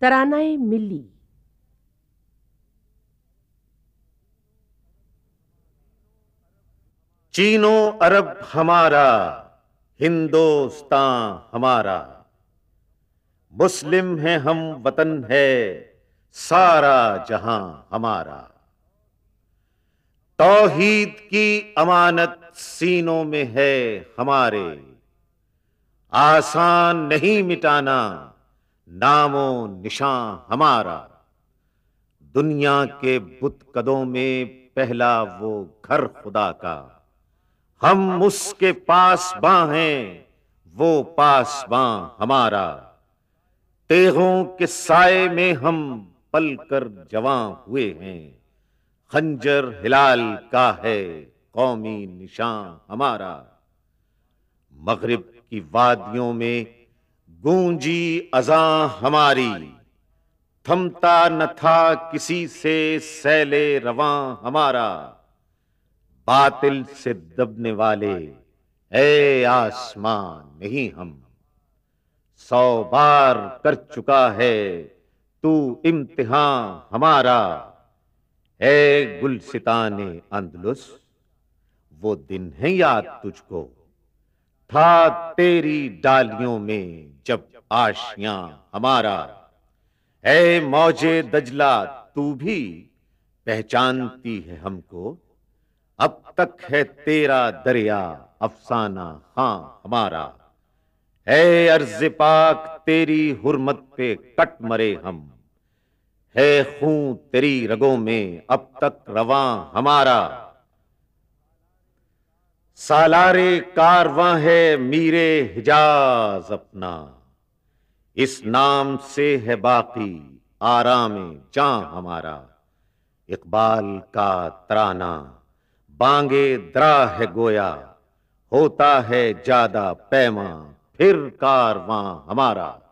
ترانہ ملی۔ چین و عرب ہمارا، ہندوستان ہمارا، مسلم ہیں ہم، وطن ہے سارا جہاں ہمارا۔ توحید کی امانت سینوں میں ہے ہمارے، آسان نہیں مٹانا نام و نشان ہمارا۔ دنیا کے بت قدوں میں پہلا وہ گھر خدا کا، ہم اس کے پاسباں ہیں، وہ پاسباں ہمارا۔ تیغوں کے سائے میں ہم پل کر جواں ہوئے ہیں، خنجر ہلال کا ہے قومی نشان ہمارا۔ مغرب کی وادیوں میں گونجی اذاں ہماری، تھمتا نہ تھا کسی سے سیل رواں ہمارا۔ باطل سے دبنے والے اے آسمان نہیں ہم، 100 بار کر چکا ہے تو امتحان ہمارا۔ اے گلستان اندلس، وہ دن ہے یاد تجھ کو، تھا تیری ڈالیوں میں جب آشیاں ہمارا۔ اے موج دجلہ تو بھی پہچانتی ہے ہم کو، اب تک ہے تیرا دریا افسانہ خاں ہمارا۔ اے ارض پاک تیری حرمت پہ کٹ مرے ہم، ہے خون تیری رگوں میں اب تک رواں ہمارا۔ سالار کارواں ہے میر حجاز اپنا، اس نام سے ہے باقی آرام جاں ہمارا۔ اقبال کا ترانہ بانگے درا ہے گویا، ہوتا ہے جادہ پیماں پھر کارواں ہمارا۔